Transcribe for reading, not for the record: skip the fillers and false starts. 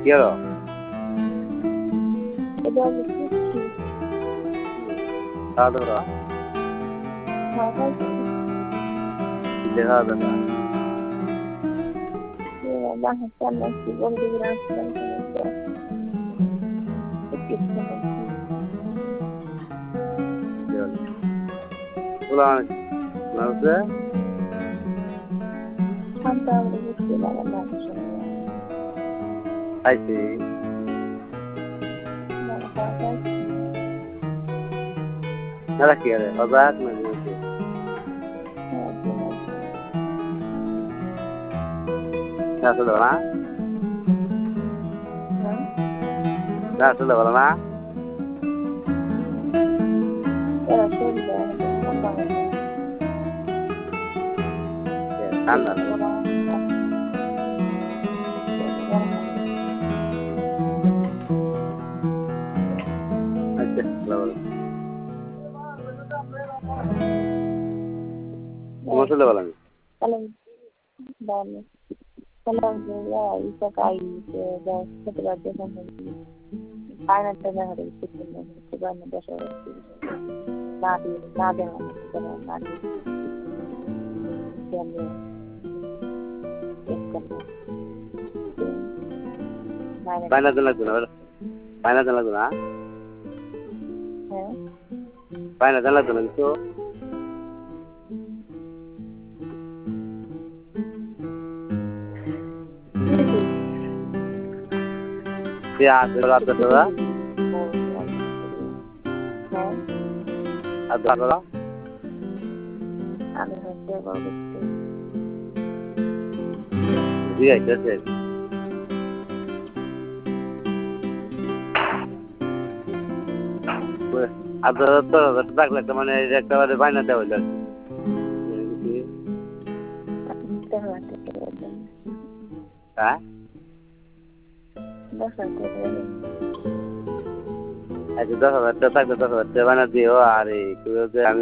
হলো এটা আমি শিখছি খাওয়া দাওয়া খাওয়া দেখা দাদা বাসার সামনে একটি বন্ধুদের আসলাম শান্ত আমরা বুঝতে পারলাম মানুষ খাইছি না কি আরে অবাক না দিয়েছে না তো না না তো বলো না ঠান্ডা আচ্ছা মশলা বলো kalau dia bisa kayu dan setelah dia panen tengah hari itu coba nanti sore nadi nadi dan panen tengah guna panen tengah guna itu dia ada berapa ada berapa ada berapa dia itu ada তো থাকলে তো মানে একেবারে বাইনা দেওয়া হইল হ্যাঁ আচ্ছা 10,000 টাকা থাকলে 10,000 টাকা বানা দিও আর এই আমি